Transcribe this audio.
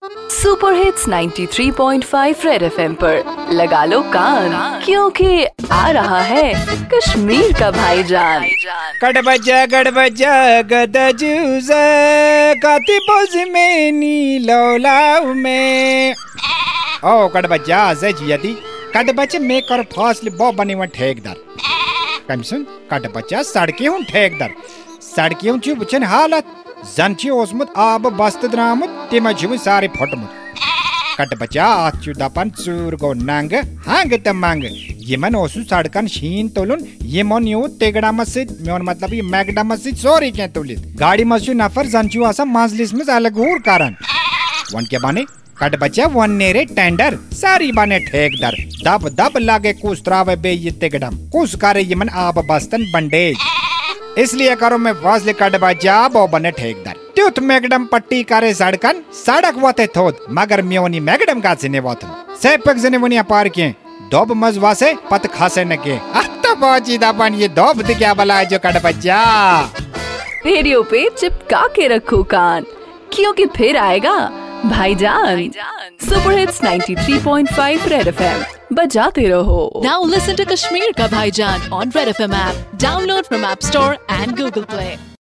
Super hits 93.5 red FM पर लगा लो कान, क्योंकि आ रहा है कश्मीर का भाईजान। गड़बजा गदा जूज़ा काती बोझ में नी लौलाव में ओ गड़बजा जजियती गड़बजा में कर फासले बो बने वन ठेकेदार कम सुन गड़बजा सड़के हूं ठेकेदार सड़के हूं चुप चन हालत जन ची ओसमुत आब बस्त द्रामुत तिम छु सारे फटमुत गड़बजा आत दपन चूर गो नंग हांग त मंग यमन ओसु सड़कन शीन तोलुन यमन यू तेगड़ा मस्जिद मेन मतलब ये मैगडा मस्जिद सोरी के तुलित गाड़ी मस्जिद नफर जंचू आसा मजलिस में अलग हुर कारण वन के बाने गड़बजा वन नेरे टेंडर सारी बाने ठेकेदार दब दब लागे कुछ त्रावे बे ये तेगड़म कुछ करे यमन आब बस्तन बंडेज इसलिए करो मैं फासले गड़बजा बो बने ठेकेदार त्युत मैगडम पट्टी करे सड़कन सड़क वते थोद मगर म्योनी मैगडम का सिने वतन से पक जने वनिया पार के दोब मज वासे पत खासे न के अत्ता बाजी दापन ये दोब दे क्या बला जो गड़बजा रेडियो पे चिपका के रखो कान, क्योंकि फिर आएगा भाईजान। सुपर हिट्स 93.5 रेड एफएम बजाते रहो। Now listen to Kashmir Ka Bhaijan on Red FM app. Download from App Store and Google Play.